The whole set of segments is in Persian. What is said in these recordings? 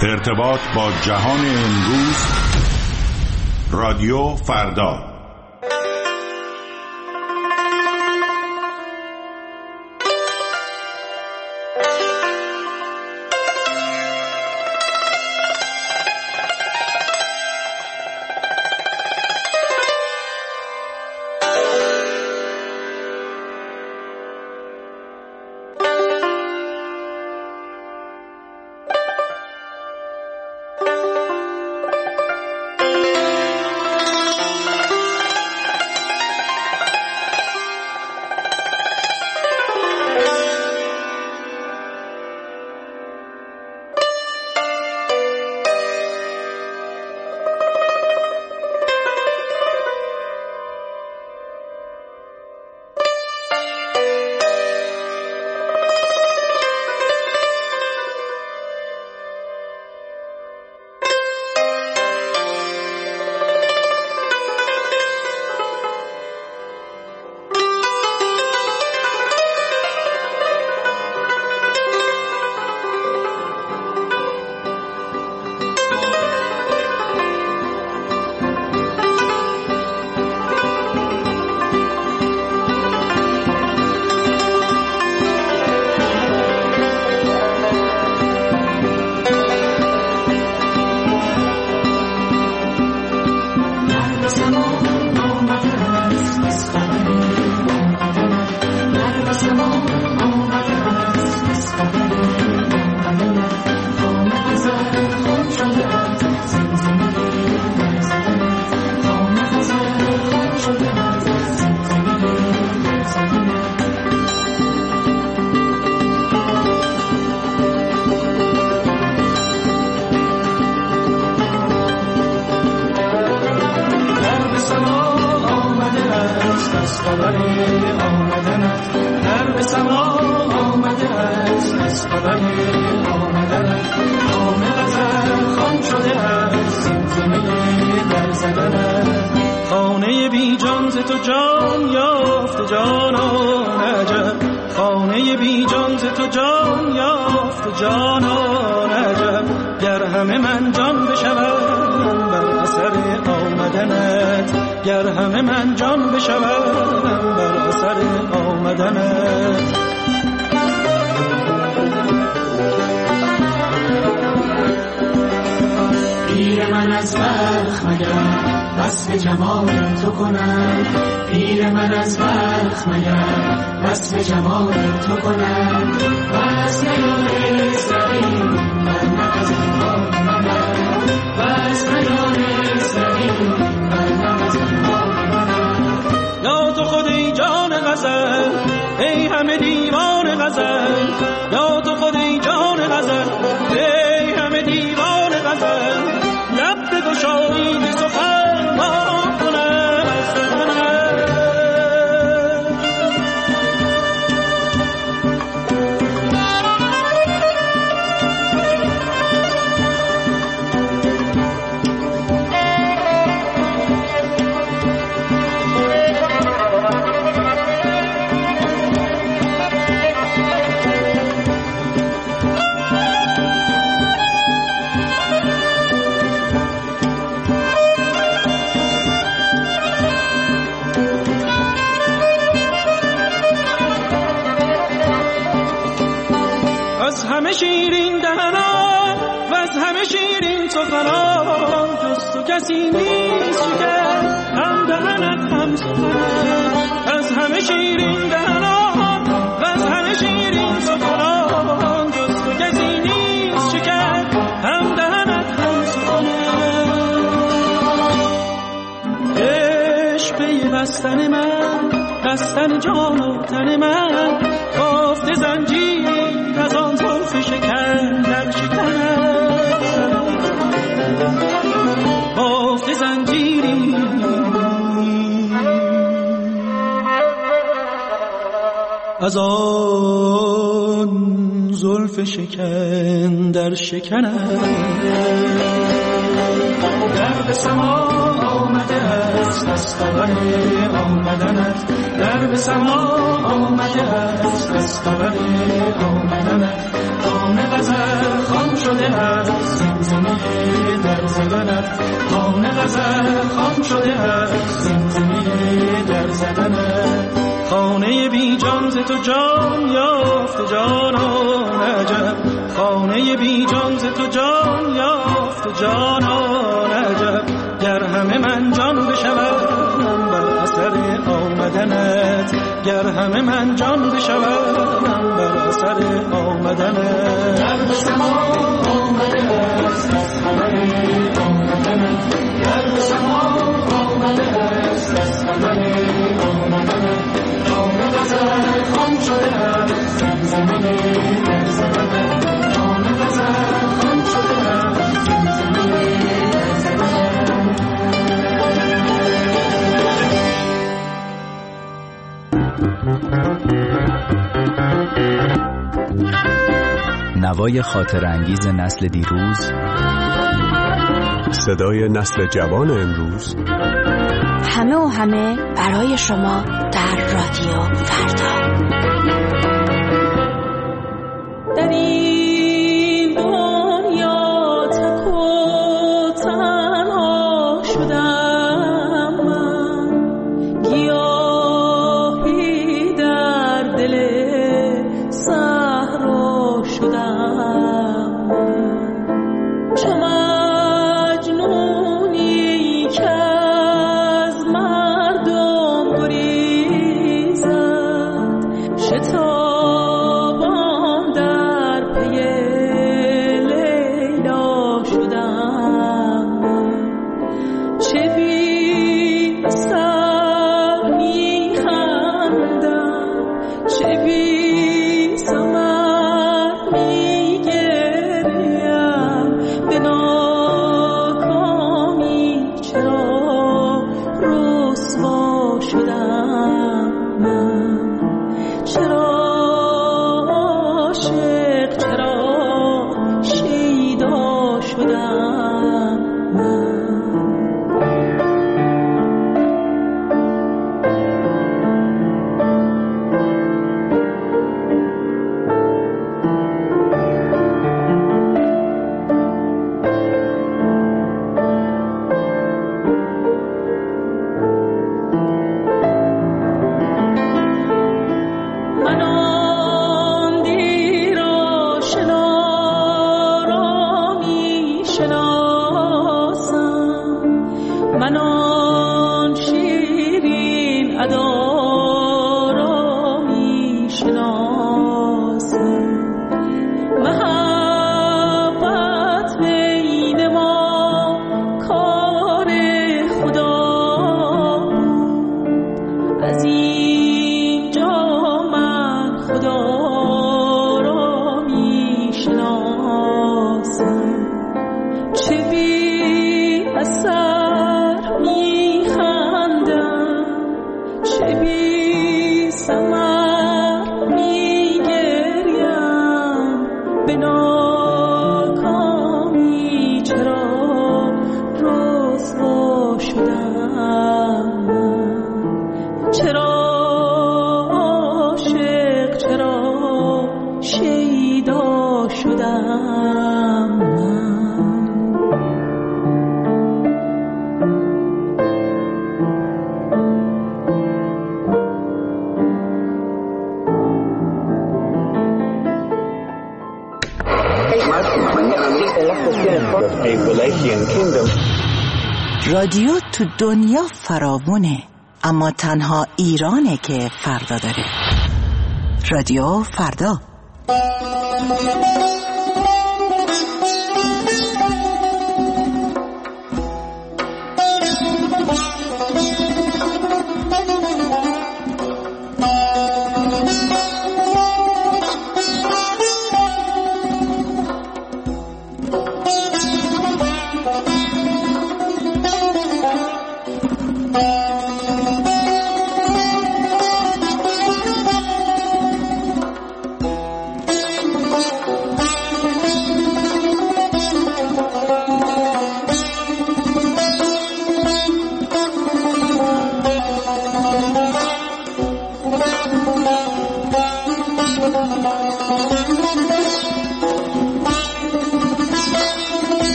ارتباط با جهان امروز، رادیو فردا. خانه بی جان ز تو جان یافت جانان عجب، خانه بی جان ز تو جان یافت جانان عجب. گر همه من جان بشوم بر اثر آمدنت، گر همه من جان بشوم بر اثر آمدنت. پیر من از بلخ مگر وصف جمال تو کنم، پیر من از بلخ مگر وصف جمال تو کنم. و از میان زمین بر نفس آمدم، و از میان زمین بر نفس آمدم. یا تو خود ای جان غزل، ای همه دیوان غزل، یا تو خود ای جان غزل، ای همه دیوان غزل. لب بگشایید سخن ما کنم از دهنت. از همه شیرین دهنان و از همه شیرین سخنان، جز تو کسی نیست شکر هم دهنت هم سخنت. از همه شیرین دهنان و از همه شیرین سخنان، جز تو کسی نیست شکر هم دهنت هم سخنت. عشق پیوستن من، بستن جان و تن من، بافت زنجیری از آن زلف شکن در شکنت، بافت زنجیری از آن زلف شکن در شکنت. در سما آمده است از خبر آمدنت، در سما آمده است از خبر آمدنت. دام غزل خام شده است زمزمه در زدنت خانه غزل خام شده است زمزمه در زدنت خانه بی جان ز تو جان یافت جانان عجب خانه بی جان ز تو جان یافت جانان عجب گر همه من جان بشوم بر اثر آمدنت گر همه من جان بشوم بر اثر آمدنت در به زمان آمده است از خبر آمدنت در به زمان آمده است از خبر آمدنت خانه غزل خام شده است زمزمه در زدنت خانه غزل خام شده است زمزمه در زدنت نوای خاطر انگیز نسل دیروز، صدای نسل جوان امروز، همه و همه برای شما در رادیو فردا. در این دنیا تک و تنها شدم من گیاهی در دل صحرا شدم من چه مجنونی که از مردم گریزد شتابان در پی لیلا شدم من چه بی سر میخندم چه بی ثمر میگریم به ناکامی چرا رسوا شدم من چرا عاشق چرا شیدا شدم من من آن دیر آشنا را میشناسم من آن شیرین ادا را میشناسم محبت بین ما کار خدا بود از اینجا من خدا را میشناسم چه بی اثر میخندم چه بی ثمر میگریم به ناکامی چرا رسوا شدم من چرا عاشق چرا شیدا شدم من رادیو تو دنیا فراوونه اما تنها ایرانه که فردا داره. رادیو فردا.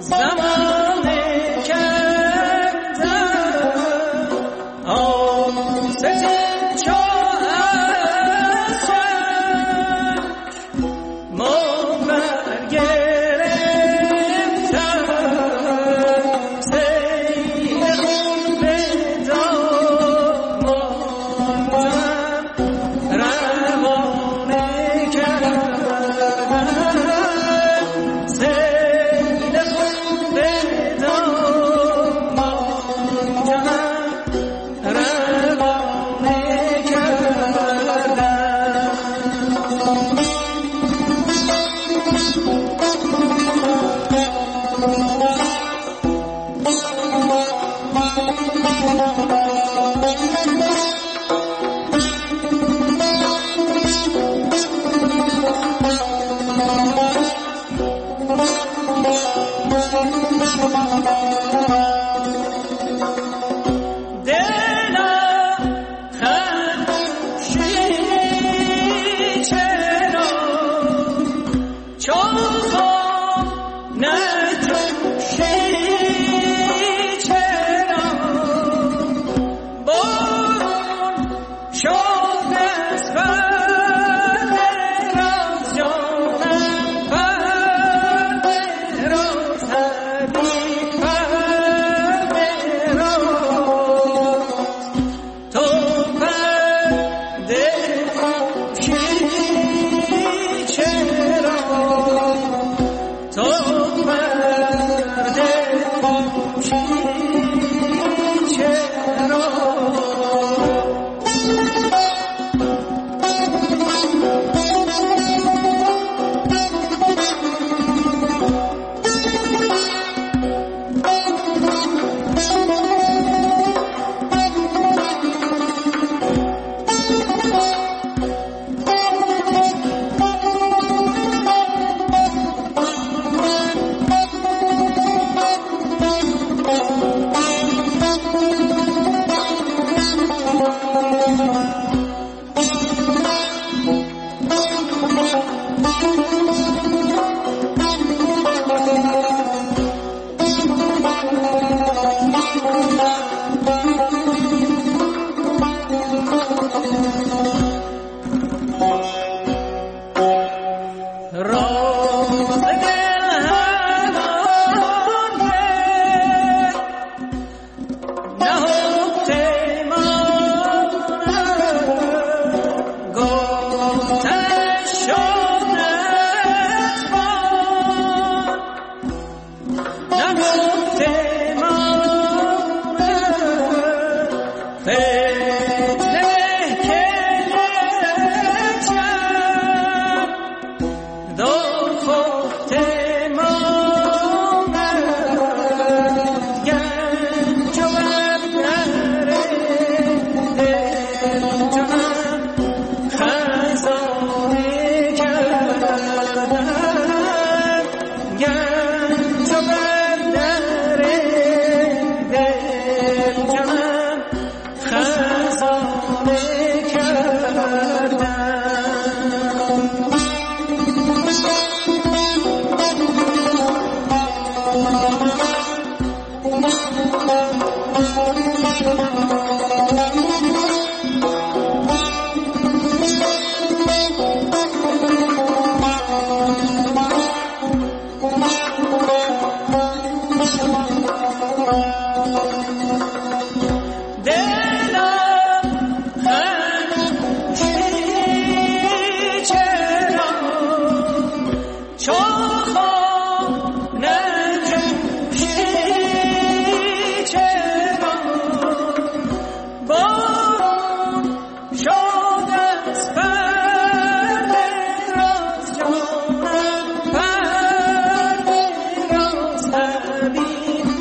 be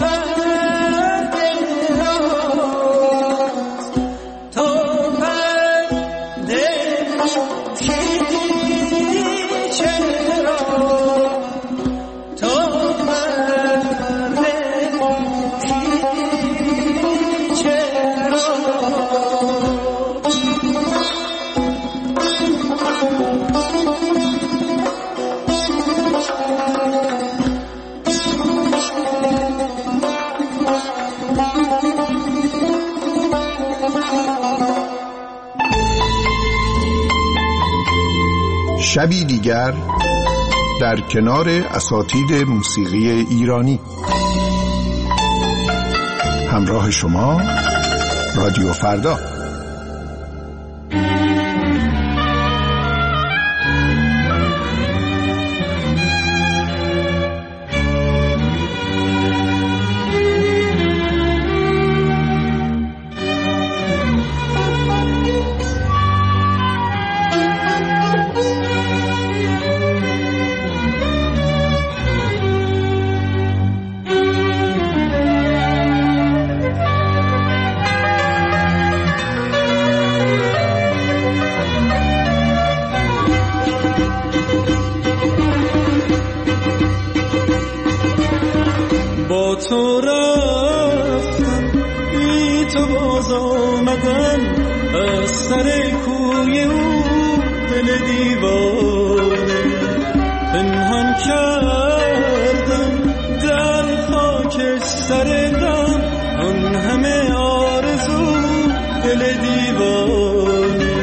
شبی دیگر در کنار اساتید موسیقی ایرانی. همراه شما رادیو فردا. با تو رفتم بی تو باز آمدم از سر کوی او دل دیوانه پنهان کردم در خاک سر غم آن همه آرزو دل دیوانه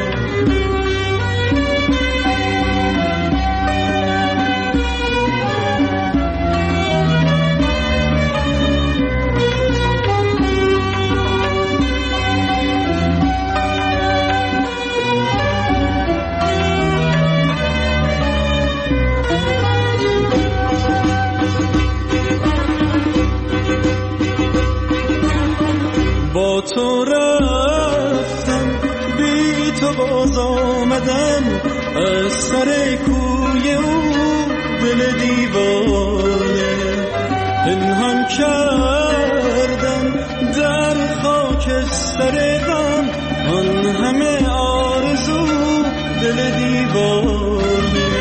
با تو رفتم بی تو باز آمدم از سر کوی او دل دیوانه پنهان کردم در خاک سر غم آن همه آرزو دل دیوانه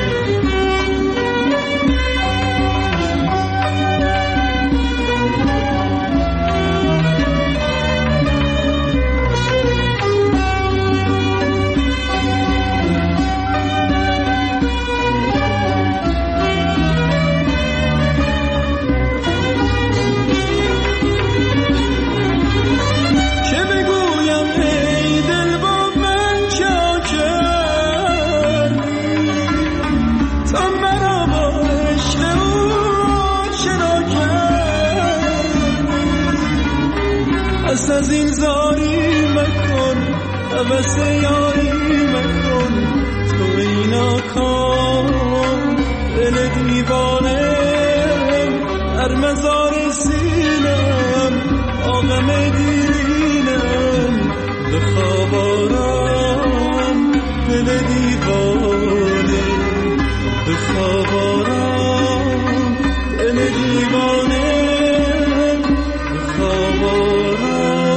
از این زاری مکن عوض یاری مکن تو اینا کن دل دیوانه هر مزار سینم آغم دیرینم به خواب آرام دل دیوانه به خواب آرام دل دیوانه به خواب آرام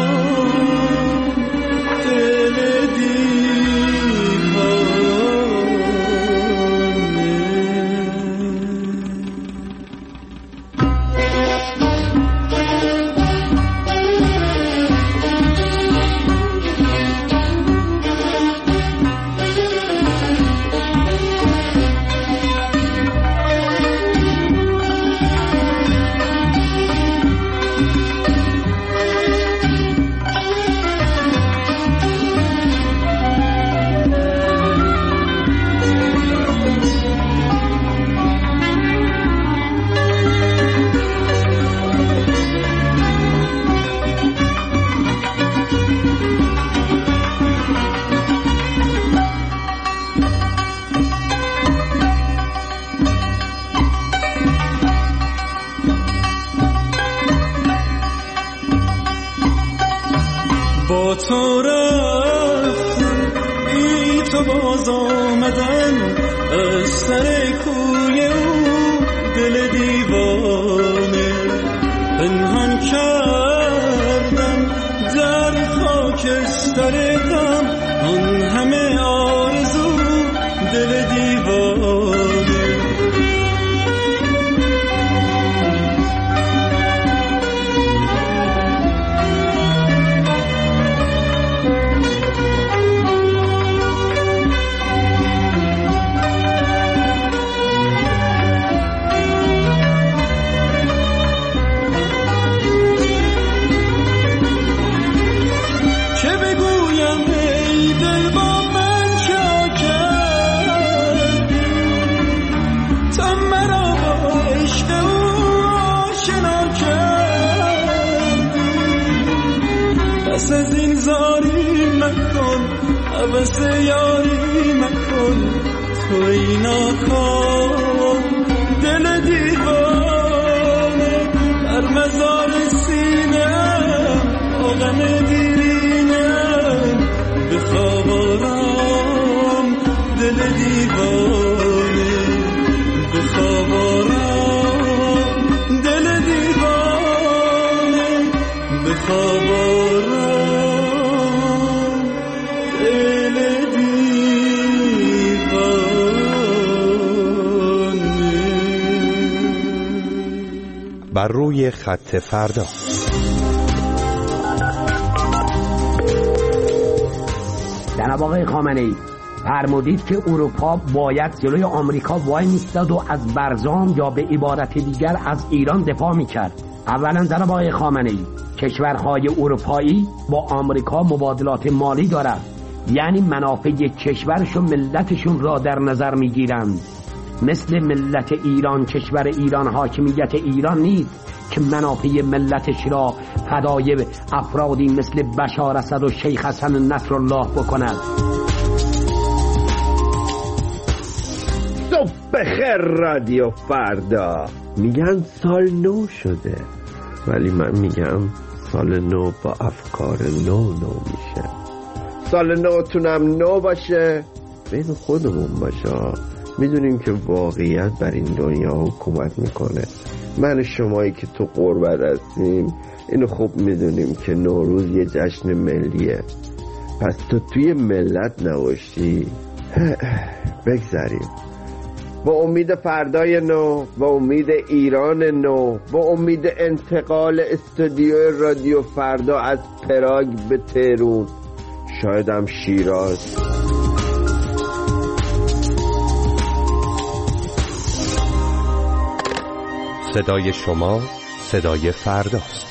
با تو رفتم بی تو باز آمدم از سر کوی او دل دیوانه پنهان کردم در خاک سر غم آن همه آرزو دل دیوانه چه بگویم بیش از این زاری مکن، عبس یاری مکن، تو اینا کن دل دیوانه بر مزار سینم آغم دیرینم بخواب آرام دل دیوانه بخواب آرام دل دیوانه بخواب آرام دل دیوانه. بر روی خط فردا. جناب آقای خامنه‌ای فرمودید که اروپا باید جلوی آمریکا وای میستاد و از برجام یا به عبارت دیگر از ایران دفاع میکرد. اولا جناب آقای خامنه‌ای کشورهای اروپایی با آمریکا مبادلات مالی دارد، یعنی منافع کشورشون ملتشون را در نظر میگیرند. مثل ملت ایران، کشور ایران حاکمیت ایران نیست که منافع ملتش را فدای افرادی مثل بشار اسد و شیخ حسن نصرالله بکند. صبح بخیر رادیو فردا. میگن سال نو شده، ولی من میگم سال نو با افکار نو میشه. سال نوتونم نو باشه، بین خودمون باشه. میدونیم که واقعیت بر این دنیا حکومت میکنه. من و شمایی که تو غربت هستیم اینو خوب میدونیم که نوروز یه جشن ملیه. پس تو توی ملت نباشی. بگذاریم با امید فردای نو، با امید ایران نو، با امید انتقال استودیو رادیو فردا از پراگ به تهران، شاید هم شیراز. صدای شما صدای فرداست.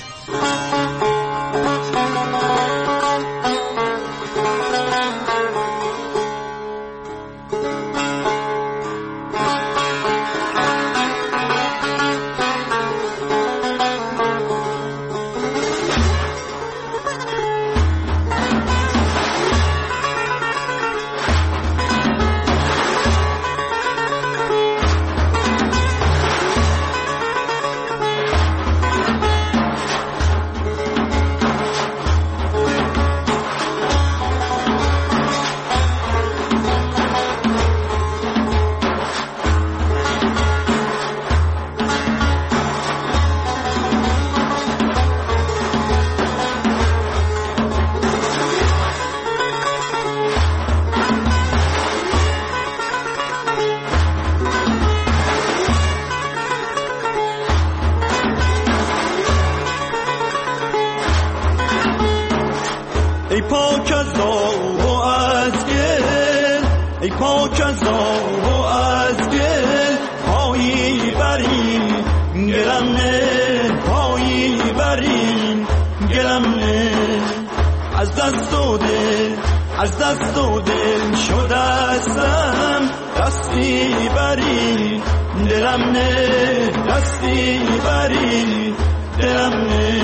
ای پاک از آب و از گل، ای پاک از آب و از گل، پایی برین گلم نه، پایی برین گلم نه. از دست و دل، از دست و دل شدستم، دستی برین دلم نه، دستی برین دلم نه.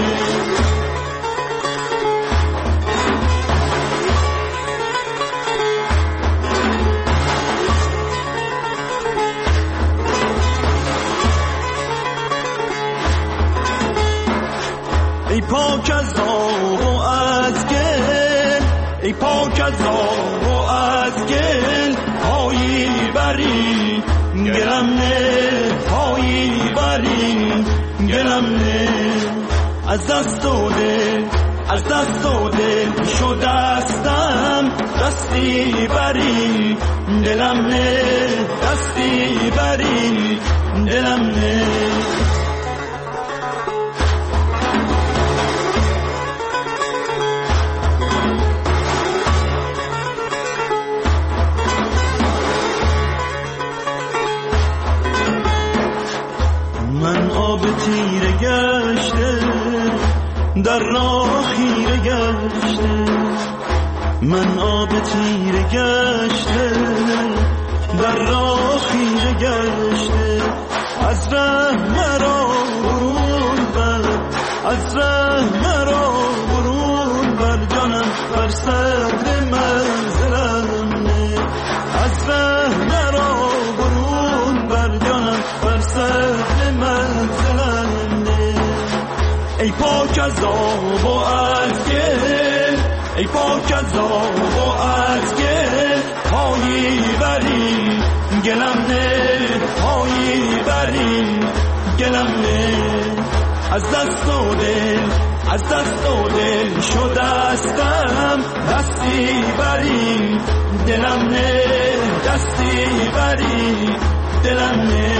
ای پاک از آب و از گل، ای پاک از آب و از گل، پایی برین گلم نه، پایی برین گلم نه. از دست و دل، از دست و دل شدستم، دستی برین دلم نه، دستی برین دلم نه. من آب تیره گشته در راه خیره گشته، من آب تیره گشته در راه خیره گشته. از ره مرا برون بر، از ره مرا برون بر، ای پاک از آب و از گل، ای پاک از آب و از گل، پایی بری گلم نه، پایی بری گلم نه. از دست و دل، از دست و دل شدستم، دستی بری دلم نه، دستی بری دلم نه.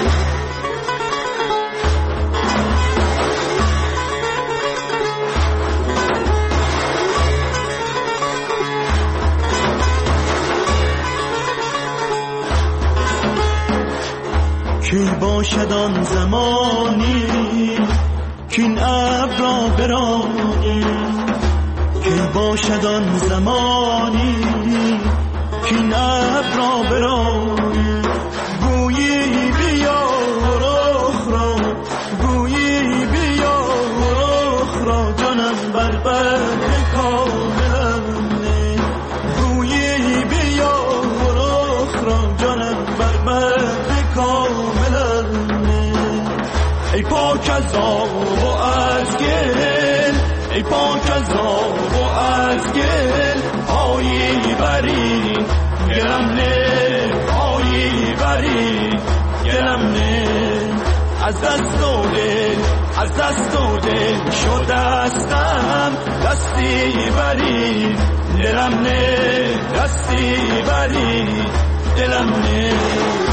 کی باشد آن زمانی کین ابر را برانی، کی باشد آن زمانی کین ابر را برانی. گویی بیا رخ را، گویی بیا رخ را، جانم بر بر کاملم نه. گویی بیا رخ را، جانم بر بر کاملم نه. ای پاک از آب و از گل، ای پاک از آب و از گل، پایی بری گلم نه، پایی بری گلم نه. از دست و دل، از دست و دل شدستم، دستی بری دلم نه، دستی بری دلم نه.